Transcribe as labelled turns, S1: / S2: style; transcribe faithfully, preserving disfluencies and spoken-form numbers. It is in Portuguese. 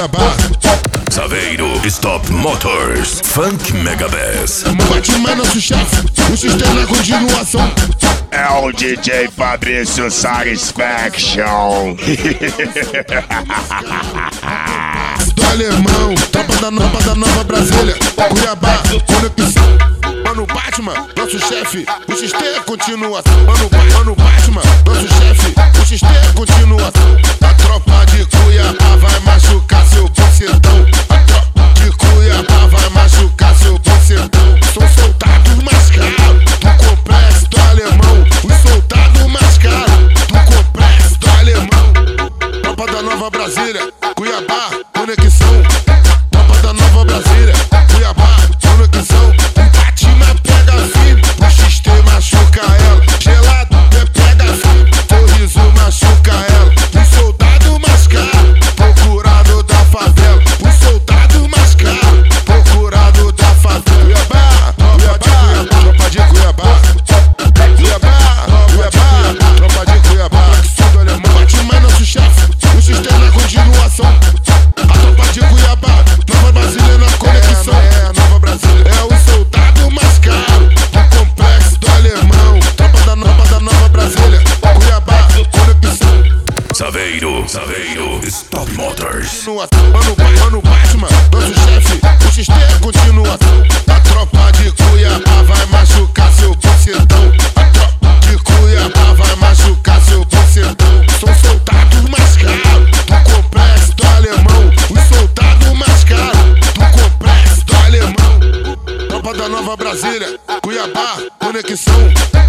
S1: Cuiabá.
S2: Saveiro Stop Motors Funk Mega Bass.
S1: Batman é nosso chefe, o sistema é continuação.
S3: É o D J Fabrício Satisfaction.
S1: Do alemão, tropa da nova, da nova Brasília. Cuiabá, conexão. Mano Batman, nosso chefe, o sistema é continuação. Mano, mano Batman, nosso chefe, o sistema é continuação. A tropa de Cuiabá vai machucar seu bucetão. A tropa de Cuiabá vai machucar seu bucetão. São soldados mais caros do complexo do alemão. Os soldados mais caros do complexo do alemão. Tropa da nova Brasília, Cuiabá, conexão. Tropa da nova Brasília, Cuiabá, conexão. O Batman pega firme, o sistema machuca ela. Gelado, pega firme, sorriso machuca ela. O soldado mais caro, procurado da favela. O soldado mais caro, procurado da favela. Cuiabá, Cuiabá, tropa de Cuiabá. Cuiabá, Cuiabá, tropa de Cuiabá. Sul do alemão, Batman é nosso chefe, o sistema é continuação. A tropa de Cuiabá, nova Brasília na conexão. É, é a nova Brasília, é o soldado mais caro do complexo do alemão. Tropa da nova, da nova Brasília, Cuiabá, conexão.
S2: Saveiro, Saveiro Stop Motors.
S1: Mano, mano Batman, nosso chefe, o sistema é continuação. A tropa de Cuiabá vai machucar seu bucetão. A tropa de Cuiabá vai machucar seu bucetão. São soldados mais caros do complexo do alemão. Os soldados mais caros do complexo do alemão. Tropa da nova Brasília, Cuiabá, conexão.